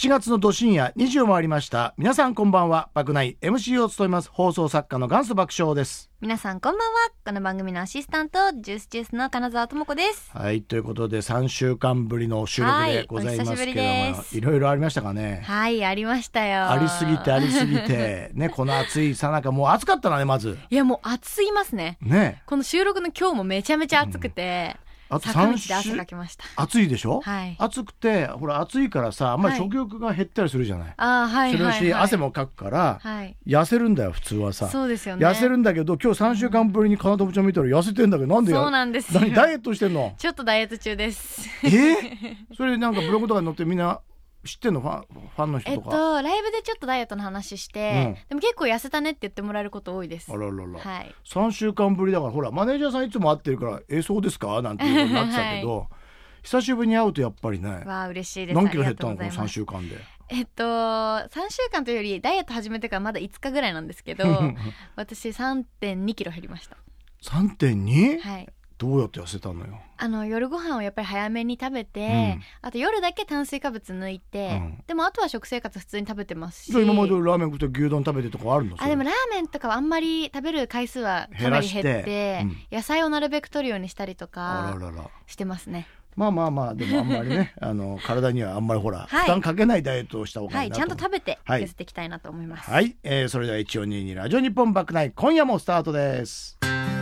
7月のど深夜2時を回りました。皆さんこんばんは。爆内 MC を務めます放送作家の元祖爆笑です。 皆さんこんばんは。この番組のアシスタントジュースジュースの金沢智子です。 はい、ということで3週間ぶりの収録でございますけども、いろいろありましたかね。 はい、ありましたよ。 ありすぎてね、この暑いさなか、もう暑かったなね。まずいや、もう暑すぎますね。この収録の今日もめちゃめちゃ暑くて、あと坂道で汗かきました。暑いでしょ、 はい、 暑くて、ほら暑いからさ、あんまり食欲が減ったりするじゃない、 はい、 それし、汗もかくから、痩せるんだよ普通はさ。 そうですよね。 痩せるんだけど、今日3週間ぶりに金友ちゃん見たら痩せてんだけど、なんでそうなんですよ。 何ダイエットしてんの？ ちょっとダイエット中です。 それなんかブログとかに載ってみんな知ってんの？ファンの人とか。 ライブでちょっとダイエットの話して、でも結構痩せたねって言ってもらえること多いです。 あららら、 はい、 3週間ぶりだから、ほらマネージャーさんいつも会ってるからそうですかなんていうことになってたけど、久しぶりに会うとやっぱりね。 わあ、嬉しいです。 何キロ減ったのこの3週間で。 3週間というよりダイエット始めてからまだ5日ぐらいなんですけど私 3.2 キロ減りました。 3.2？ はい。 どうやって痩せたのよ？ 夜ご飯をやっぱり早めに食べて、あと夜だけ炭水化物抜いて、でもあとは食生活普通に食べてますし。 今までラーメン食って牛丼食べてとかあるの？ でもラーメンとかはあんまり食べる回数はかなり減って、野菜をなるべく摂るようにしたりとかしてますね。 まあでもあんまりね体にはあんまりほら、負担かけないダイエットをした方がいいなと、 ちゃんと食べて痩せていきたいなと思います。 はい、それでは1422ラジオ日本爆内、今夜もスタートです。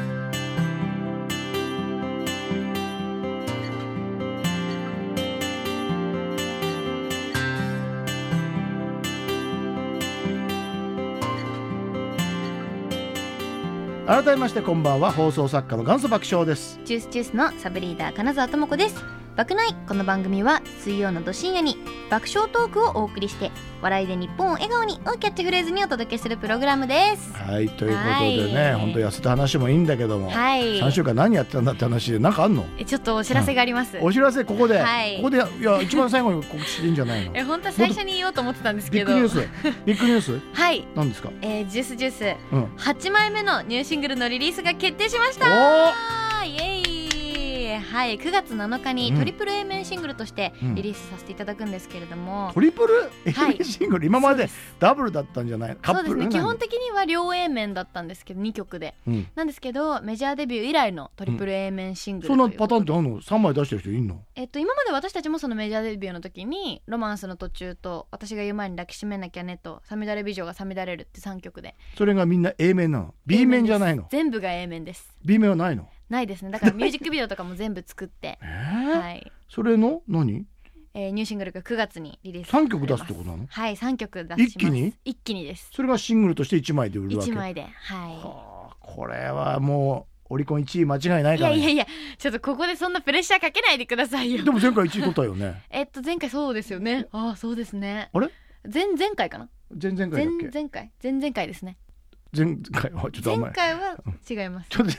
改めましてこんばんは。放送作家の元祖爆笑です。 ジュースジュースのサブリーダー金沢智子です。爆内、この番組は水曜のど深夜に爆笑トークをお送りして、笑いで日本を笑顔にをキャッチフレーズにお届けするプログラムです。 はい、ということでね、本当痩せた話もいいんだけども、3週間何やってたんだって話で何かあんの？ ちょっとお知らせがあります。 お知らせここで、ここで、いや一番最後に告知でいいんじゃないの？ 本当は最初に言おうと思ってたんですけど。 ビッグニュースはい、何ですか？ ジュースジュース、8枚目のニューシングルのリリースが決定しました。イエイ。はい、9月7日にトリプル A 面シングルとしてリリースさせていただくんですけれども、 トリプル A 面シングル、今までダブルだったんじゃない？ そうですね、基本的には両 A 面だったんですけど、2曲で、なんですけどメジャーデビュー以来のトリプル A 面シングル、 そんなパターンってあるの？3枚出してる人いんの？ 今まで私たちもそのメジャーデビューの時にロマンスの途中と私が言う前に抱きしめなきゃねとさみだれ美女がさみだれるって3曲で、 それがみんな A 面なの？ B 面じゃないの？ 全部が A 面です。 B 面はないの？ ないですね。だからミュージックビデオとかも全部作ってはい、 それの何？ ニューシングルが9月にリリース 3曲出すってことなの？ はい、3曲出します。一気にです。 それがシングルとして1枚で売るわけ？ 1枚で、はい。 これはもうオリコン1位間違いないからね。 いやちょっとここでそんなプレッシャーかけないでくださいよ。 でも前回1位取ったよね。 前回そうですよね。そうですね。 あれ？ 前々回かな？ 前々回だっけ？ 前々回ですね。 前回はちょっと前回は違います。 ちょっと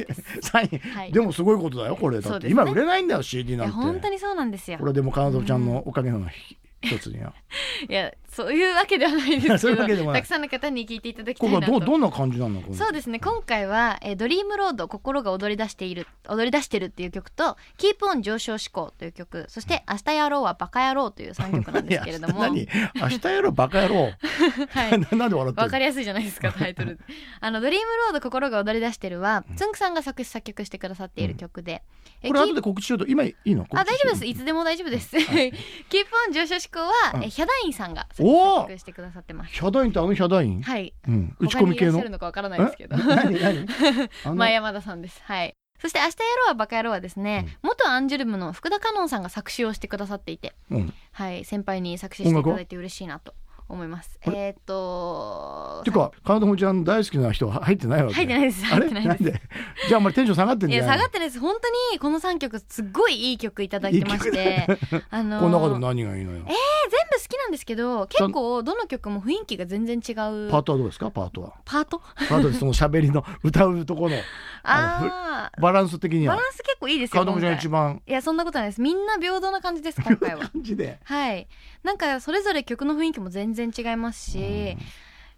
3位でもすごいことだよこれ。だって今売れないんだよ CD なんて。 本当にそうなんですよ。 これでも金沢ちゃんのおかげなの一つには。 いや、そういうわけではないですけど、たくさんの方に聞いていただきたいなと。 ここはどんな感じなの？ そうですね、今回はドリームロード、心が踊り出してるっていう曲と、キープオン上昇志向という曲、そして明日やろうはバカ野郎という3曲なんですけれども。 明日やろうバカ野郎はい、 なんで笑ってる？ 分かりやすいじゃないですかタイトル。ドリームロード、心が踊り出してるはつんくさんが作詞作曲してくださっている曲で、 これ後で告知しようと今いいの？ 大丈夫です。いつでも大丈夫です。キープオン上昇志向はヒャダインさんが作詞作曲してくださってます。 ヒャダインってヒャダイン？ はい、 打ち込み系の？ 他にいらっしゃるのかわからないですけど。前山田さんです。はい。そして明日やろうはバカ野郎はですね、元アンジュルムの福田香音さんが作詞をしてくださっていて、はい、先輩に作詞していただいて嬉しいなと思います。てか金友ちゃん大好きな人は入ってないわけ？ 入ってないです。 あれなんで？じゃああんまりテンション下がってんじゃない？ いや、下がってないです。本当にこの3曲すっごいいい曲いただいてまして、 この中でも何がいいのよ？ 全部好きなんですけど、結構どの曲も雰囲気が全然違う。 パートはどうですか？パートでその喋りの歌うところのバランス的には。 バランス結構いいですよ。 金友ちゃん一番。 いや、そんなことないです。みんな平等な感じです今回は。 感じで。 はい。なんかそれぞれ曲の雰囲気も全然違いますし、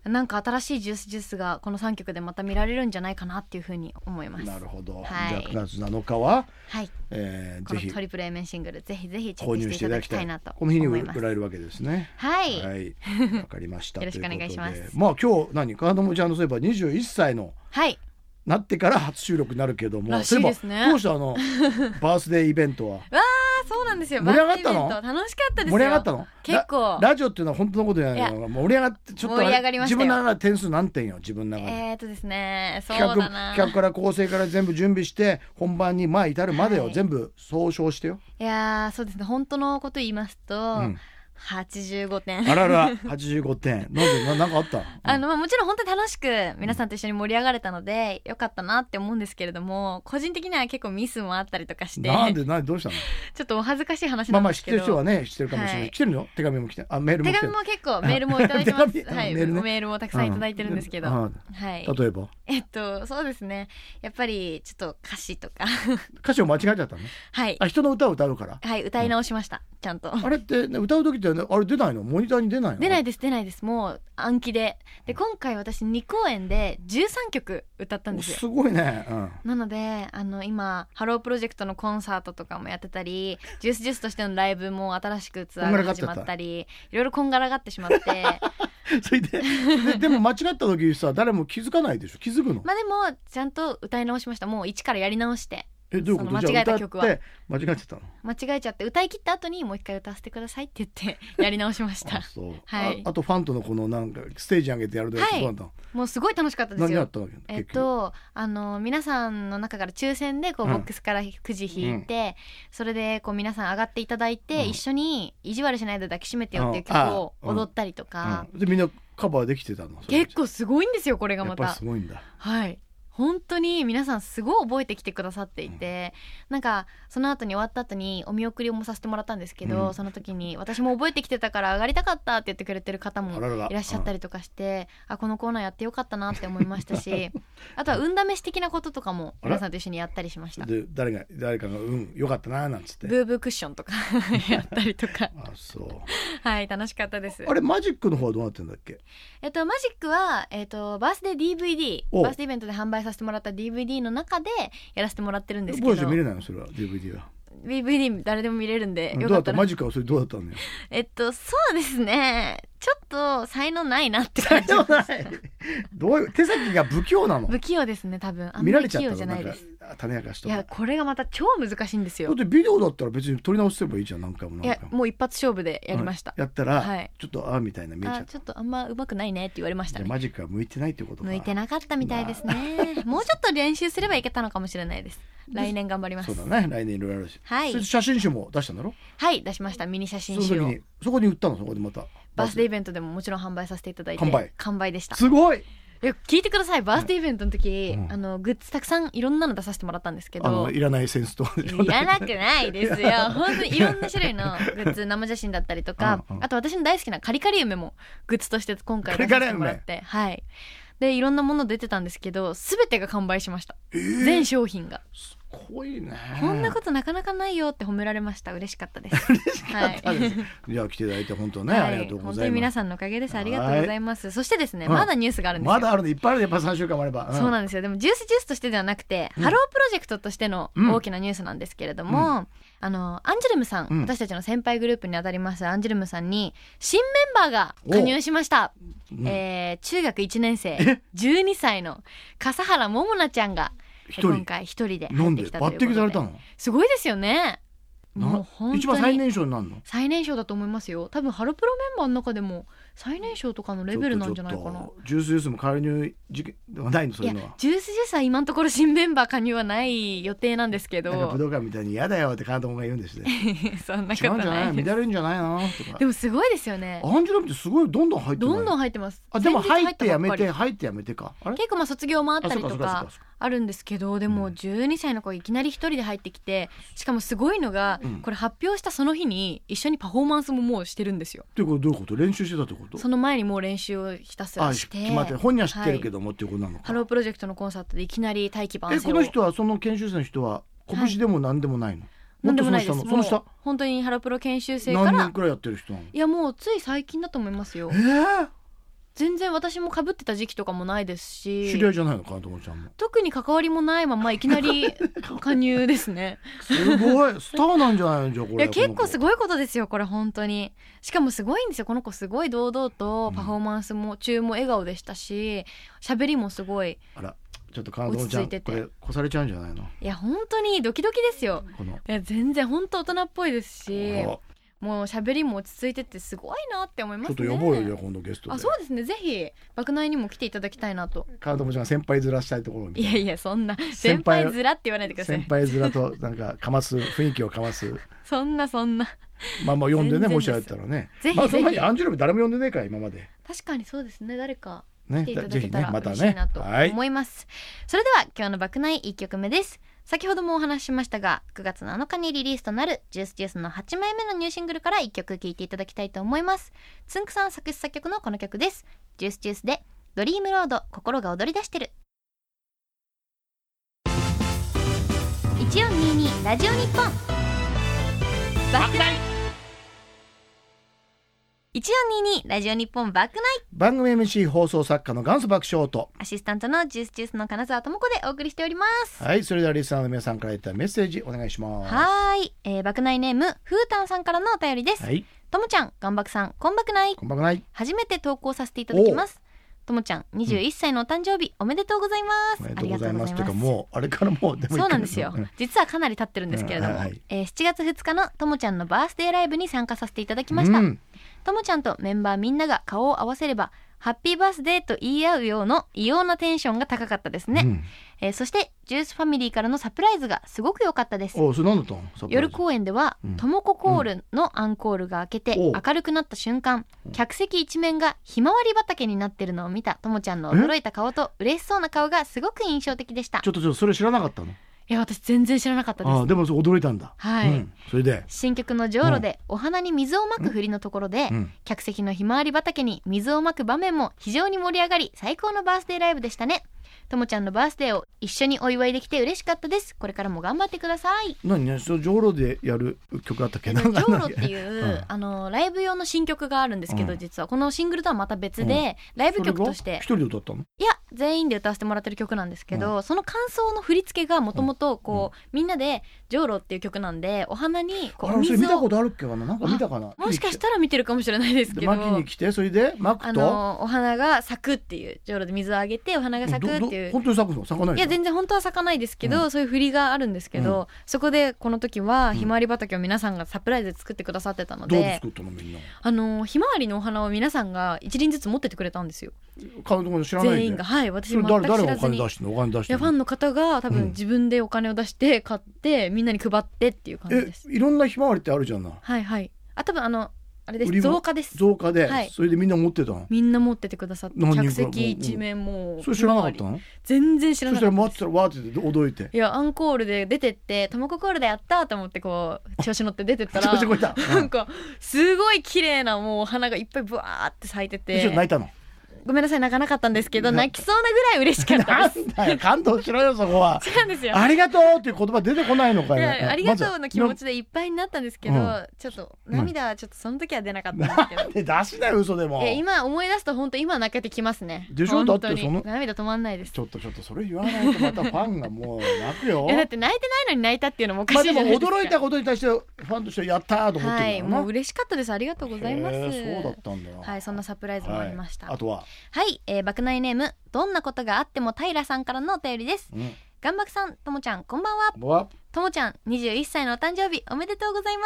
なんか新しいジュースがこの3曲でまた見られるんじゃないかなっていうふうに思います。 なるほど、 はい、 じゃあ9月7日は、 はい、このトリプル A 面シングルぜひぜひチェックしていただきたいなとこの日に思います。 売られるわけですね。 はい、 はい、わかりました。 よろしくお願いします。 まあ今日カードモちゃんのそういえば21歳の、 はい、 なってから初収録になるけども、 らしいですね。 どうしたバースデーイベントは。 わあ、そうなんですよ。 盛り上がったの？ 楽しかったですよ。 盛り上がったの？ 結構。 ラジオっていうのは本当のことじゃないの。盛り上がってちょっと盛り上がりましたよ。 自分の中で点数何点よ自分の中で。 ですね、そうだな。 企画から構成から全部準備して本番に至るまでを全部総称してよ。 いやそうですね。本当のこと言いますと。85点。 あらら、85点。なんかあった？ もちろん本当に楽しく皆さんと一緒に盛り上がれたのでよかったなって思うんですけれども、個人的には結構ミスもあったりとかして。 どうしたの？ ちょっとお恥ずかしい話なんですけど。 知ってる人はね知ってるかもしれない。来てるの？手紙も来て、メールも来てる。 手紙も結構メールもいただいてます。はい、メールもたくさんいただいてるんですけど。はい。 例えば？ そうですね。やっぱりちょっと歌詞とか。 歌詞を間違えちゃったの？はい。人の歌を歌うから。 はい、歌い直しました。ちゃんと。 あれって歌う時ってあれ出ないの？モニターに出ないの？ 出ないです。もう暗記で今回私2公演で13曲歌ったんですよ。 すごいね。 なので今ハロープロジェクトのコンサートとかもやってたり、ジュースとしてのライブも新しくツアーが始まったり、いろいろこんがらがってしまってそれでも間違った時さ誰も気づかないでしょ？気づくの？ でもちゃんと歌い直しました。もう一からやり直して。 どういうこと？ 間違えた曲は間違えちゃったの？ 間違えちゃって歌い切った後にもう一回歌わせてくださいって言ってやり直しました。 そう、 はい、 あとファンとのこのなんかステージ上げてやるのやつどうなったの？ もうすごい楽しかったですよ。 何やったわけ？ 皆さんの中から抽選でボックスからくじ引いて、それで皆さん上がっていただいて、一緒に意地悪しないで抱きしめてよっていう曲を踊ったりとか、 でみんなカバーできてたの？ 結構すごいんですよこれがまた。 やっぱりすごいんだ。 はい、本当に皆さんすごい覚えてきてくださっていて、なんかその後に終わった後にお見送りもさせてもらったんですけど、その時に私も覚えてきてたから上がりたかったって言ってくれてる方もいらっしゃったりとかして、このコーナーやってよかったなって思いましたしあとは運試し的なこととかも皆さんと一緒にやったりしました。 で誰かがよかったななんつってブーブークッションとかやったりとかそう、 はい、楽しかったです。 あれマジックの方はどうなってんだっけ？ マジックは、バースデー DVD バースデーイベントで販売させてもらった DVD の中でやらせてもらってるんですけど。 見れないのそれは DVD は。 DVD 誰でも見れるんでよかったら。マジックはそれどうだったのよ？ そうですね、ちょっと才能ないなって感じ。 どういう手先が不器用なの？ 不器用ですね多分。 見られちゃったの？ 器用じゃないです。 種明かしとか。 いやこれがまた超難しいんですよ。 だってビデオだったら別に撮り直せばいいじゃん。何回も。 いやもう一発勝負でやりました。 やったら、ちょっとみたいな見えちゃった。 ちょっとあんま上手くないねって言われましたね。 じゃあマジックは向いてないってことか。 向いてなかったみたいですね。もうちょっと練習すればいけたのかもしれないです。来年頑張ります。 そうだね、来年いろいろあるし。 はい。 写真集も出したんだろ？はい、 出しました。ミニ写真集を。 そこに売ったの？そこでまたバースデーイベントでももちろん販売させていただいて完売でした。 すごい。 聞いてください。バースデーイベントの時、グッズたくさんいろんなの出させてもらったんですけど、 いらないセンスといらなくないですよ。本当にいろんな種類のグッズ、生写真だったりとか、あと私の大好きなカリカリ梅もグッズとして今回出させてもらって、はい。でいろんなもの出てたんですけど、全てが完売しました。全商品が。 すごいね。 こんなことなかなかないよって褒められました。嬉しかったです。 嬉しかったです。いや来ていただいて本当ね、ありがとうございます。 本当に皆さんのおかげです。ありがとうございます。そしてですね、まだニュースがあるんですよ。 まだあるのいっぱいある。やっぱ3週間もあれば。 そうなんですよ。でもジュースとしてではなくて、ハロープロジェクトとしての大きなニュースなんですけれども、アンジュルムさん、私たちの先輩グループにあたりますアンジュルムさんに新メンバーが加入しました。中学1年生12歳の笠原桃奈ちゃんが今回一人で入ってきたということで。 抜擢されたの？すごいですよね。もう本当に一番最年少になるの？ 最年少だと思いますよ。多分ハロプロメンバーの中でも最年少とかのレベルなんじゃないかな。 ジュースも加入時期ではないの？そういうのは。 ジュースは今のところ新メンバー加入はない予定なんですけど、 なんか武道館みたいに嫌だよって監督が言うんですね。 そんなことない。 違うんじゃない？乱れるんじゃないのとか。 でもすごいですよね。 アンジュラムってすごいどんどん入ってる。 どんどん入ってます。 でも入ってやめてか。 結構卒業もあったりとかあるんですけど、でも12歳の子いきなり一人で入ってきて、しかもすごいのが、これ発表したその日に一緒にパフォーマンスももうしてるんですよ。 ってどういうこと？練習してたってこと？ その前にもう練習をひたすらして、 決まって本人は知ってるけどもっていうことなのか。 ハロープロジェクトのコンサートでいきなり大器晩成を。 この人はその研修生の人は拳でも何でもないの？ 何でもないです。 その下本当にハロプロ研修生から何年くらいやってる人なの？ いやもうつい最近だと思いますよ。 全然私も被ってた時期とかもないですし、 知り合いじゃないのかなともちゃんも。 特に関わりもないままいきなり加入ですねすごいスターなんじゃないのじゃあこれ。 いや結構すごいことですよこれ本当に。しかもすごいんですよこの子。すごい堂々とパフォーマンスも中も笑顔でしたし、喋りもすごい。 あらちょっとかなともちゃんこれ越されちゃうんじゃないの。 いや本当にドキドキですよ。いや全然本当大人っぽいですし、もう喋りも落ち着いててすごいなって思いますね。 ちょっと呼ぼうよじゃあ今度ゲストで。 あそうですね、ぜひ爆内にも来ていただきたいなと。 かなともちゃん先輩面したいところみたいな。 いやいやそんな先輩面って言わないでください。 先輩面となんかかます雰囲気をかますそんなまあ呼んでね、もしあったらね。 ぜひまあそんなにアンジュルム誰も呼んでねえから今まで。 確かにそうですね、誰かね、 来ていただけたらまた嬉しいなと思います、それでは今日の爆内1曲目です。先ほどもお話ししましたが9月7日にリリースとなるジュースジュースの8枚目のニューシングルから1曲聴いていただきたいと思います。つんくさん作詞作曲のこの曲です。ジュースジュースでドリームロード心が踊り出してる。1422ラジオ日本爆内1422ラジオ日本爆内、 番組 MC 放送作家の元祖爆笑とアシスタントのジュースジュースの金沢智子でお送りしております。 はい、それではリスナーの皆さんからいたメッセージお願いします。 はい、爆内ネームふーたんさんからのお便りです。 はい、 ともちゃん、がんばくさん、こんばくない。 こんばくない。 初めて投稿させていただきます。ともちゃん21歳のお誕生日、おめでとうございます。 おめでとうございます。というかもうあれからもうでもそうなんですよ、実はかなり経ってるんですけれども、7月2日のともちゃんのバースデーライブに参加させていただきました。ともちゃんとメンバーみんなが顔を合わせればハッピーバースデーと言い合うようの異様なテンションが高かったですね、そしてジュースファミリーからのサプライズがすごく良かったです。 それ何だったの？ 夜公演ではともこコールのアンコールが明けて明るくなった瞬間、客席一面がひまわり畑になってるのを見たともちゃんの驚いた顔と嬉しそうな顔がすごく印象的でした。 ちょっとそれ知らなかったの？ いや私全然知らなかったです。 でも驚いたんだ。 はい、 それで新曲のじょうろでお花に水をまく振りのところで、客席のひまわり畑に水をまく場面も非常に盛り上がり最高のバースデーライブでしたね。ともちゃんのバースデーを一緒にお祝いできて嬉しかったです。これからも頑張ってください。 何ね、そのジョーロでやる曲あったっけ？ジョーロっていう、ライブ用の新曲があるんですけど、実はこのシングルとはまた別で、ライブ曲として一人で歌ったの？ いや全員で歌わせてもらってる曲なんですけど、その感想の振り付けがもともとこう、みんなでジョーロっていう曲なんでお花にこう水を、 それ見たことあるっけかな？なんか見たかな？ もしかしたら見てるかもしれないですけど、 巻きに来てそれで巻くとお花が咲くっていう、ジョーロで水をあげてお花が咲くっていう。 本当に咲くの？咲かない？ いや全然本当は咲かないですけど、そういう振りがあるんですけど、そこでこの時はひまわり畑を皆さんがサプライズで作ってくださってたので、 どう作ったのみんな？ ひまわりのお花を皆さんが一輪ずつ持っててくれたんですよ。 買うところ知らないで全員が。はい、私全く知らずに。 誰がお金出してんの？お金出してんの？ いやファンの方が多分自分でお金を出して買って、みんなに配ってっていう感じです。 いろんなひまわりってあるじゃんな。 はいはい。多分あれです、増加です。 増加で、それでみんな持ってたの？ みんな持っててくださって、客席一面もうそれ知らなかったの？ 全然知らなかった。 そしたら待ってたらわーって驚いて、 いやアンコールで出てってともこコールでやったと思ってこう調子乗って出てったらなんかすごい綺麗なもうお花がいっぱいブワーって咲いてて、 ちょっと泣いたの？ ごめんなさい泣かなかったんですけど、泣きそうなぐらい嬉しかったです。 なんだよ感動しろよそこは。 違うんですよ。 ありがとうっていう言葉出てこないのかよ。 いやありがとうの気持ちでいっぱいになったんですけど、ちょっと涙はちょっとその時は出なかったんですけど。 なんで出しなよ嘘でも。 今思い出すと本当今泣けてきますね。 でしょ？だってその涙止まんないです。 ちょっとそれ言わないとまたファンがもう泣くよ。 いやだって泣いてないのに泣いたっていうのもおかしいじゃないですか。 でも驚いたことに対してファンとしてやったーと思ってるからな。 もう嬉しかったです。ありがとうございます。 そうだったんだ。 はい、そんなサプライズもありました。 あとは爆内ネームどんなことがあっても平さんからのお便りです。がんばくさん、ともちゃんこんばんは。ともちゃん21歳のお誕生日おめでとうございます。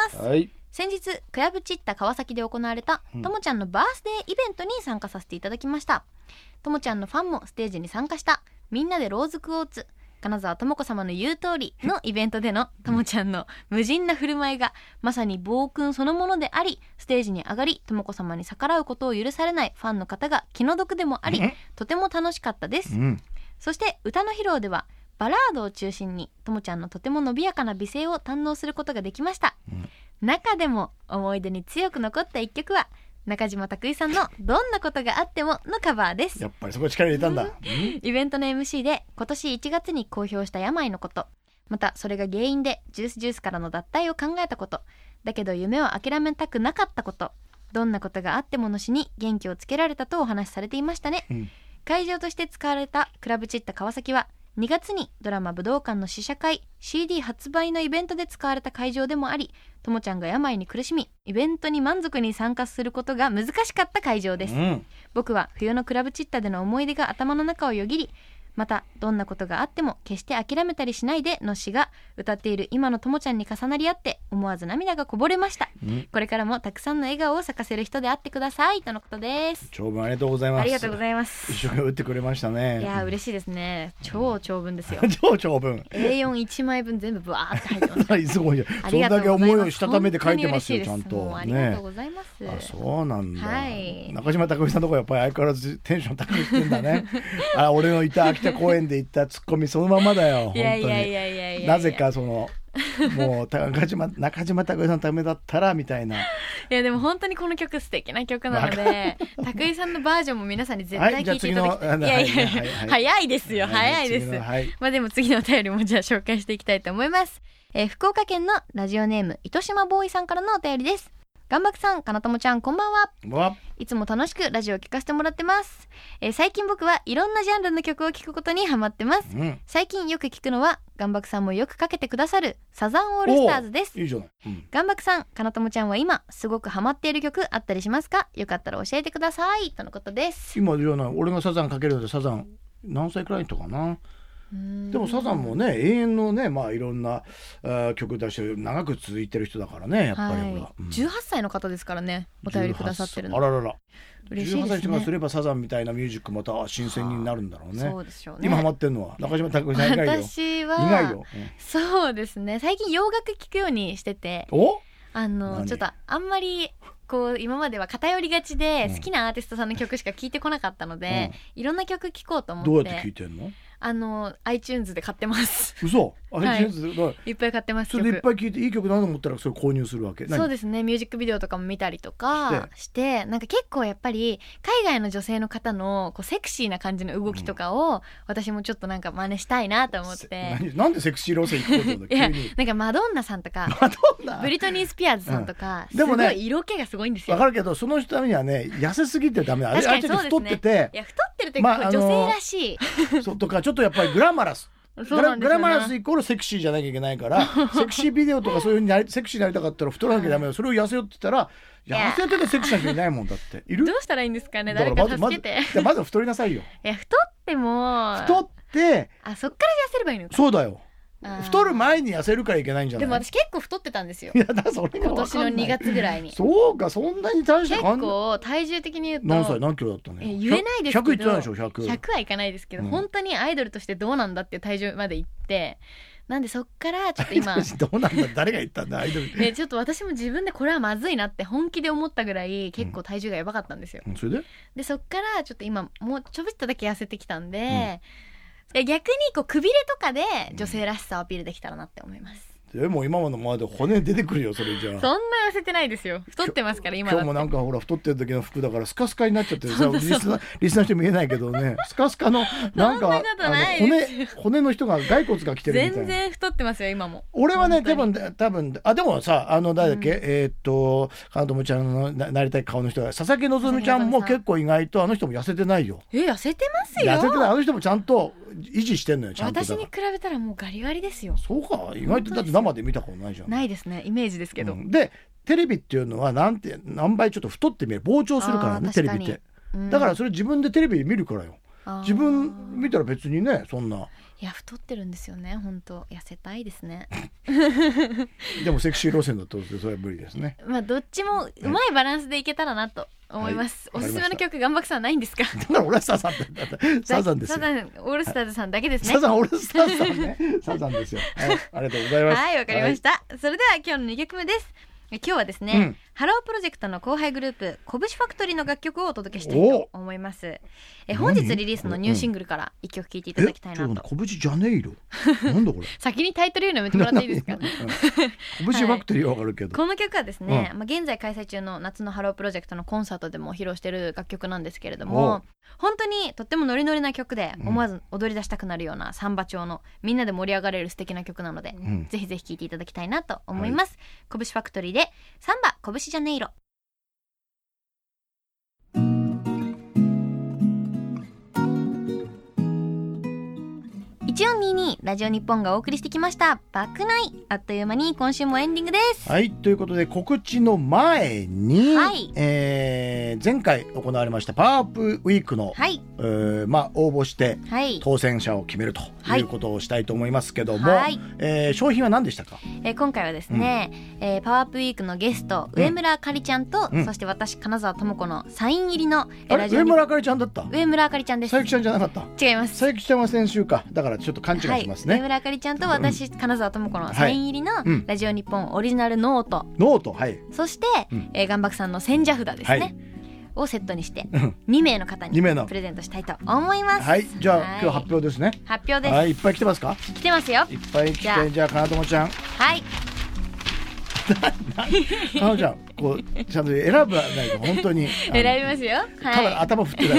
先日クラブチッタ川崎で行われたともちゃんのバースデーイベントに参加させていただきました。ともちゃんのファンもステージに参加したみんなでローズクォーツ金沢智子様の言う通りのイベントでのともちゃんの無人な振る舞いがまさに暴君そのものであり、ステージに上がり智子様に逆らうことを許されないファンの方が気の毒でもあり、とても楽しかったです。そして歌の披露ではバラードを中心にともちゃんのとても伸びやかな美声を堪能することができました。中でも思い出に強く残った一曲は中島拓井さんのどんなことがあってものカバーです。 やっぱりそこ力入れたんだ。 イベントの MC で今年1月に公表した病のこと、またそれが原因でジュースからの脱退を考えたこと、だけど夢を諦めたくなかったこと、 どんなことがあってものしに元気をつけられたとお話しされていましたね、会場として使われたクラブチッタ川崎は2月にドラマ武道館の試写会 CD 発売のイベントで使われた会場でもあり、ともちゃんが病に苦しみイベントに満足に参加することが難しかった会場です、僕は冬のクラブチッタでの思い出が頭の中をよぎり、またどんなことがあっても決して諦めたりしないでの詩が歌っている今のともちゃんに重なり合って思わず涙がこぼれました、これからもたくさんの笑顔を咲かせる人であってくださいとのことです。 長文ありがとうございます。 ありがとうございます。 一生懸命打ってくれましたね。 いや嬉しいですね。超長文ですよ超長文 A41 枚分全部ブワーって入ってますすごい。それだけ思いをしたためて書いてますよちゃんと。 もうありがとうございます、 あ、そうなんだ、 はい、 中島匠さんのとこやっぱり相変わらずテンション高くしてんだねあ、俺のいた秋田公園で行ったツッコミそのままだよ本当に。なぜかそのもう中島匠さんのためだったらみたいな。いやでも本当にこの曲素敵な曲なので匠さんのバージョンも皆さんに絶対聴いていただきたい。いやいや、早いですよ、早いです、まあでも次のお便りもじゃあ紹介していきたいと思います。福岡県のラジオネーム糸島ボーイさんからのお便りです。がんばくさん、かなともちゃん、こんばんは。いつも楽しくラジオを聞かせてもらってます。最近僕はいろんなジャンルの曲を聴くことにハマってます、最近よく聞くのはがんばくさんもよくかけてくださるサザンオールスターズです。 いいじゃない、 がんばくさん、かなともちゃんは今すごくハマっている曲あったりしますか？よかったら教えてくださいとのことです。 今じゃない、俺がサザンかけるのでサザン何歳くらいとかな。でもサザンもね永遠のね、まあいろんな曲出して長く続いてる人だからね、やっぱり、 18歳の方ですからね、お便りくださってるの。 あららら、 嬉しいですね。 18歳からすればサザンみたいなミュージックまた新鮮になるんだろうね。 そうでしょうね。 今ハマってるのは中島匠さん以外よ。 私は意外よ、 そうですね、最近洋楽聴くようにしてて、ちょっとあんまりこう今までは偏りがちで好きなアーティストさんの曲しか聴いてこなかったので、いろんな曲聴こうと思って。 どうやって聴いてんの ？iTunes で買ってます。 嘘？ iTunes でいっぱい買ってます。 それでいっぱい聴いていい曲だと思ったらそれ購入するわけ？ そうですね、ミュージックビデオとかも見たりとかしてなんか結構やっぱり海外の女性の方のこうセクシーな感じの動きとかを私もちょっとなんか真似したいなと思って。 なんでセクシー路線行こうと思った？ いやなんかマドンナさんとかブリトニー・スピアーズさんとか、すごい色気がすごいんですよ。 わかるけどその人ためにはね痩せすぎてダメだ。 確かにそうですね。 太ってて、 いや太ってるって女性らしいそうとかちょっとやっぱりグラマラスグラマラスイコールセクシーじゃなきゃいけないからセクシービデオとかそういう風にセクシーになりたかったら太らなきゃダメよ。それを痩せよって言ったら痩せててセクシーな人いないもんだって。いる？ どうしたらいいんですかね、誰か助けて。 まず太りなさいよ。 いや太っても太ってそっから痩せればいいのか。 そうだよ、太る前に痩せるからいけないんじゃない？ でも私結構太ってたんですよ。 いやだそれが分かんない。 今年の2月ぐらいに。 そうか、そんなに大して結構体重的に言うと何キロだったね。 言えないですけど 100いってないでしょ。100 はいかないですけど、本当にアイドルとしてどうなんだっていう体重までいって、なんでそっからちょっと今どうなんだ、誰が言ったんだアイドルちょっと私も自分でこれはまずいなって本気で思ったぐらい結構体重がやばかったんですよ、 それでそっからちょっと今もうちょびっとだけ痩せてきたんで、逆にこうくびれとかで女性らしさをアピールできたらなって思います。 でも今のままで骨出てくるよそれじゃあ。 そんな痩せてないですよ、太ってますから今だって。 今日もなんかほら太ってる時の服だからスカスカになっちゃってさ、リスナー人見えないけどね、スカスカのなんか骨の人が骸骨が来てるみたいな。 全然太ってますよ今も。 俺はね多分でもさ誰だっけ、かなともちゃんのなりたい顔の人が佐々木希ちゃんも結構意外とあの人も痩せてないよ。 痩せてますよ。 痩せてない。あの人もちゃんと維持してんのよちゃんと。 私に比べたらもうガリガリですよ。 そうか、意外とだって生で見たことないじゃん。 ないですね、イメージですけど、 でテレビっていうのは何倍ちょっと太って見える、膨張するからねテレビって、だからそれ自分でテレビで見るからよ。自分見たら別にねそんな。 いや太ってるんですよね、本当痩せたいですねでもセクシー路線だとそれは無理ですね。 まあどっちもうまいバランスでいけたらなと思います、おすすめの曲がんばくさんないんですか？ だから俺はサザンですよ。 サザンオールスターズさんだけですね。 サザンオールスターズさんねサザンですよ、ありがとうございます。 はい、わかりました、それでは今日の2曲目です。今日はですね、ハロープロジェクトの後輩グループこぶしファクトリーの楽曲をお届けしたいと思います。本日リリースのニューシングルから1曲聴いていただきたいなと。 こぶしジャネイロなんだこれ先にタイトル言うのやめてもらっていいですか？こぶしファクトリーはわかるけど、 この曲はですね、現在開催中の夏のハロープロジェクトのコンサートでも披露している楽曲なんですけれども、本当にとってもノリノリな曲で思わず踊り出したくなるようなサンバ調のみんなで盛り上がれる素敵な曲なので、ぜひぜひ聴いていただきたいなと思います。こぶしファクトリーでサンバこぶしジャネイロ。 ラジオ日本がお送りしてきました爆内、あっという間に今週もエンディングです。 はい、ということで告知の前に、前回行われましたパワーアップウィークの、応募して当選者を決めるということをしたいと思いますけども、商品は何でしたか？ 今回はですね、パワーアップウィークのゲスト上村あかりちゃんと、そして私金沢智子のサイン入りのラジオ。 上村あかりちゃんだった？ 上村あかりちゃんです。 さゆきちゃんじゃなかった？ 違います。 さゆきちゃんは先週か、だからちょっと勘違いしますね。 上村あかりちゃんと私、金沢智子のサイン入りのラジオ日本オリジナルノート、そして、岩爆さんの千社札ですね、をセットにして2名の方にプレゼントしたいと思います。 はい、じゃあ、今日発表ですね。 発表です。 はい、いっぱい来てますか？ 来てますよ。 いっぱい来て、じゃあ金友ちゃん。 はい。 金友ちゃん、こうちゃんと選ばないと本当に選びますよ。 ただ頭振ってない。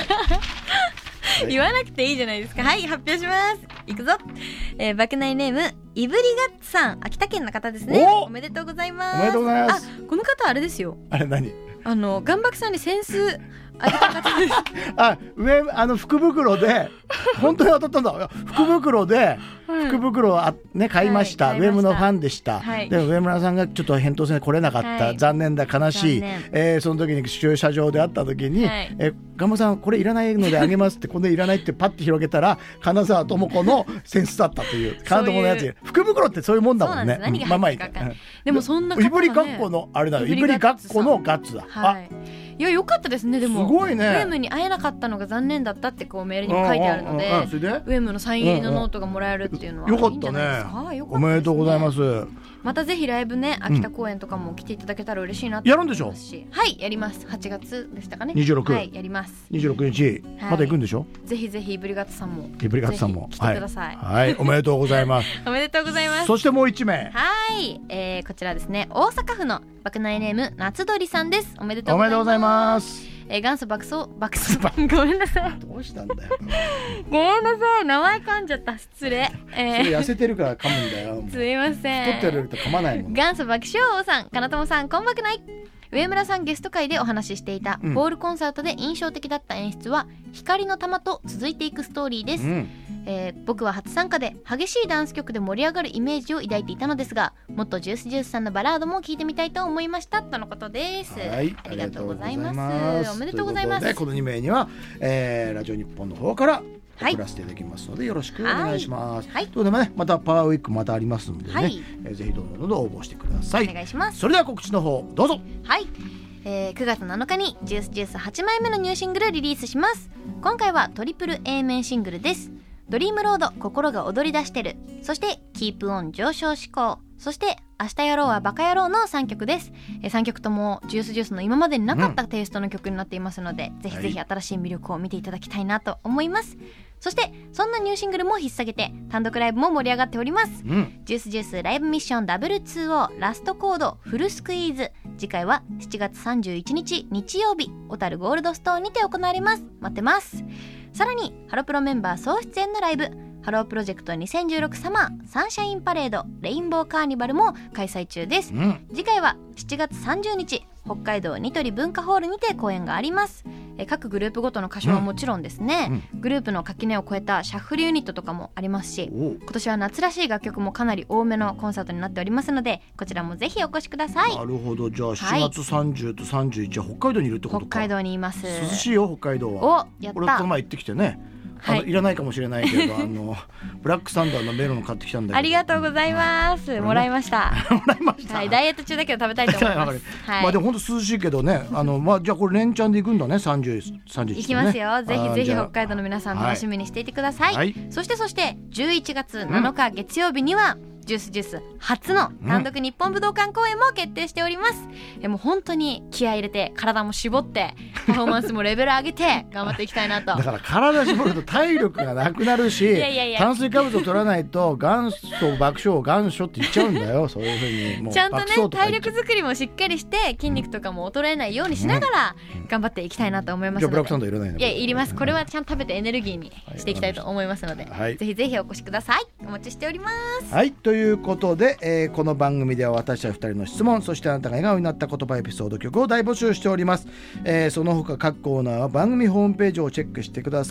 言わなくていいじゃないですか。はい、発表します。いくぞ。爆内ネームいぶりがっつさん、秋田県の方ですね。おめでとうございます。 おめでとうございます。 この方あれですよ。 あれ何？ 岩爆さんにセンスあげた方です。 福袋で本当に当たったんだ。福袋で福袋を買いました。上村のファンでした。でも上村さんがちょっと返答せに来れなかった。残念だ、悲しい。その時に駐車場で会った時に、ガンバさんこれいらないのであげますって、これいらないってパッて広げたら金沢智子のセンスだったという金友のやつ。福袋ってそういうもんだもんね。 まあまあいいか。でもそんな方がね、 いぶりがっこのあれだよ。いぶりがっこのガッツだ。 いや、良かったですね。でもすごいね。 ウェムに会えなかったのが残念だったってこうメールにも書いてあるので、ウェムのサイン入りのノートがもらえるっていうのは、 よかったね。おめでとうございます。 またぜひライブね、秋田公演とかも来ていただけたら嬉しいなとやるんでしょ？ はい、やります。8月でしたかね。 26。 はい、やります。 26日まだ行くんでしょ？ ぜひぜひいぶりがっつさんも来てください。はい、おめでとうございます。 おめでとうございます。 そしてもう1名。 はい、こちらですね、大阪府の爆内ネーム夏鳥さんです。おめでとうございます。 元祖爆走ごめんなさい。 どうしたんだよ。 ごめんなさい、名前噛んじゃった、失礼。 それ痩せてるから噛むんだよ。 すいません。 太ってると噛まないもん。 元祖爆笑王さん、金友さん、こんばくない。上村さんゲスト会でお話ししていたホールコンサートで印象的だった演出は、光の玉と続いていくストーリーです。僕は初参加で激しいダンス曲で盛り上がるイメージを抱いていたのですが、もっとジュースジュースさんのバラードも聴いてみたいと思いましたとのことです。ありがとうございます。おめでとうございます。 この2名には、ラジオ日本の方から送らせていただきますので、よろしくお願いします。ということでね、またパワーウィークまたありますのでね、ぜひどんどん応募してください。 お願いします。 それでは告知の方どうぞ。 はい、9月7日にジュースジュース8枚目のニューシングルリリースします。今回はトリプル A 面シングルです。ドリームロード心が踊り出してる、そしてキープオン上昇志向、そして明日やろうはバカ野郎の3曲です。3曲ともジュースジュースの今までになかったテイストの曲になっていますので、ぜひぜひ新しい魅力を見ていただきたいなと思います。そしてそんなニューシングルも引っ提げて単独ライブも盛り上がっております。ジュースジュースライブミッション W2O ラストコードフルスクイーズ、次回は7月31日日曜日、小樽ゴールドストーンにて行われます。待ってます。さらにハロプロメンバー総出演のライブ、ハロープロジェクト2016サマーサンシャインパレードレインボーカーニバルも開催中です。次回は7月30日北海道ニトリ文化ホールにて公演があります。各グループごとの歌唱はもちろんですね、グループの垣根を越えたシャッフルユニットとかもありますし、今年は夏らしい楽曲もかなり多めのコンサートになっておりますので、こちらもぜひお越しください。 なるほど。じゃあ7月30と31は北海道にいるってことか。 北海道にいます。 涼しいよ北海道は。 やった。 俺この前行ってきてね、いらないかもしれないけどブラックサンダーのメロン買ってきたんだけど。 ありがとうございます。もらいました。 もらいました。 ダイエット中だけど食べたいと思います。 まあでも本当涼しいけどね。じゃあこれ連チャンで行くんだね。31 行きますよ。ぜひぜひ北海道の皆さん楽しみにしていてください。そして11月7日月曜日にはジュースジュース初の単独日本武道館公演も決定しております。もう本当に気合い入れて体も絞ってパフォーマンスもレベル上げて頑張っていきたいなと。 だから体絞ると体力がなくなるし炭水化物を取らないと元祖爆笑元祖って言っちゃうんだよ。そういう風にもうちゃんとね体力作りもしっかりして筋肉とかも衰えないようにしながら頑張っていきたいなと思いますので。 じゃあブラックサンダーいらないの？ いやいります。これはちゃんと食べてエネルギーにしていきたいと思いますので、ぜひぜひお越しください。お待ちしております。 はい、ということで、この番組では私たち2人の質問、そしてあなたが笑顔になった言葉エピソード曲を大募集しております。その他各コーナーは番組ホームページをチェックしてください。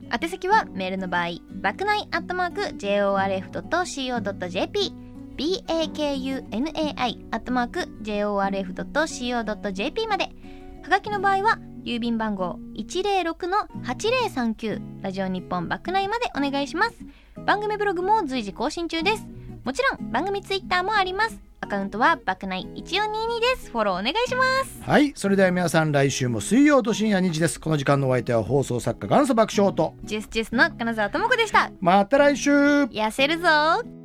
宛先はメールの場合バクナイ@jorf.co.jp bakunai@jorf.co.jp まで。はがきの場合は郵便番号 106-8039 ラジオ日本バクナイまでお願いします。番組ブログも随時更新中です。もちろん番組ツイッターもあります。アカウントはバクナイ1422です。フォローお願いします。 はい、それでは皆さん、来週も水曜と深夜2時です。この時間のお相手は放送作家元祖爆笑とジェスジェスの金沢智子でした。 また来週。 痩せるぞ。